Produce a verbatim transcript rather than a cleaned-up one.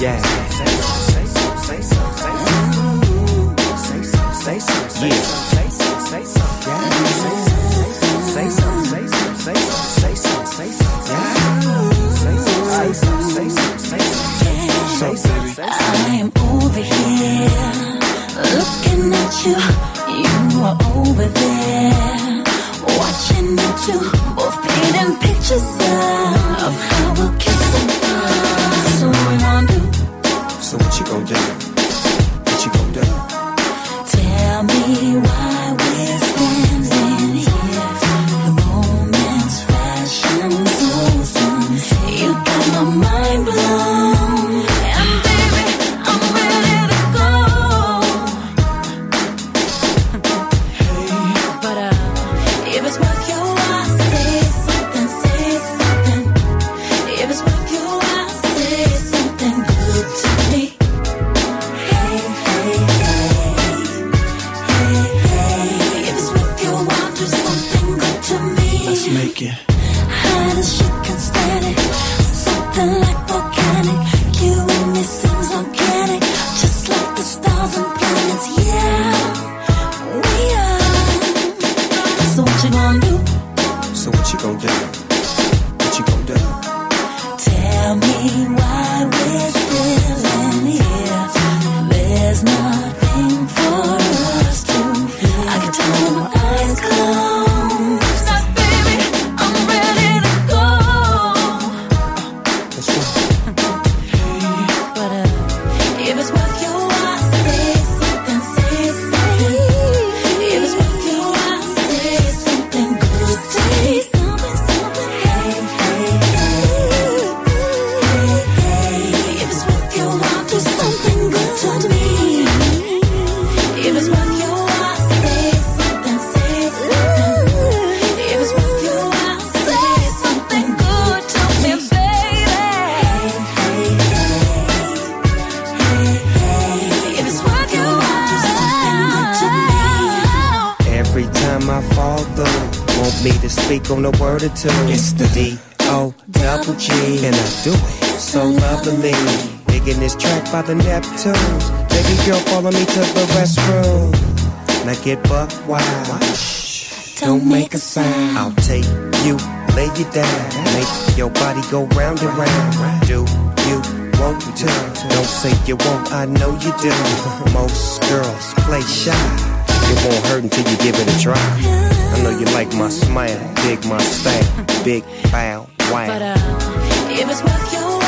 Yeah. Say so, say so, say so, say so. Say so, say so, say so, say so, say so. Yeah. Say so, say so, say so, say so, say so, say so. Yeah. Say so, say so, say so, say so. So, baby, I am over here looking at you. You are over there watching the two, both painting pictures of how we'll kiss and fall. So what we gonna do? So what you gonna do? What you gonna do? Tell me why we're standing here. The moment's flashing so soon. You got my mind blown, and baby, I'm ready to go. But uh, if it's worth your while, say something, say something. If it's worth your while, say something good to me. Hey, hey, hey, hey, hey. If it's worth your while, do something good to me. Let's make it. Hot as shit, can stand it. Something like volcanic. You and me seems organic, just like the stars and planets. Yeah, we are. So what you gonna do? So what you gonna do? What you gonna do? Tell me why we're still in here. There's nothing for us to fear. I can tell when my eyes close. Now, baby, I'm ready to go. Let's go. But uh, if it's worth your while, say something, say something. If it's worth your while, say something good to me. Something, something. Hey, hey, hey, hey, hey. If it's worth your while, do something good to me. If it's worth your while, say something, say something. If it's worth your while, say something good to me, baby. Hey, hey, hey, hey. If it's worth your while, do something good to me. Every time I fall through, want me to speak on a word or two. It's the D O double G, and I do it so lovely. Digging this track by the Neptunes. Baby girl, follow me to the restroom. Now get buck wild. Shh, don't make a sound. I'll take you, lay you down, make your body go round and round. Do you want to? Don't say you won't, I know you do. Most girls play shy. It won't hurt until you give it a try. I know you like my smile, dig my style, big bow, wow. But uh, if it's worth your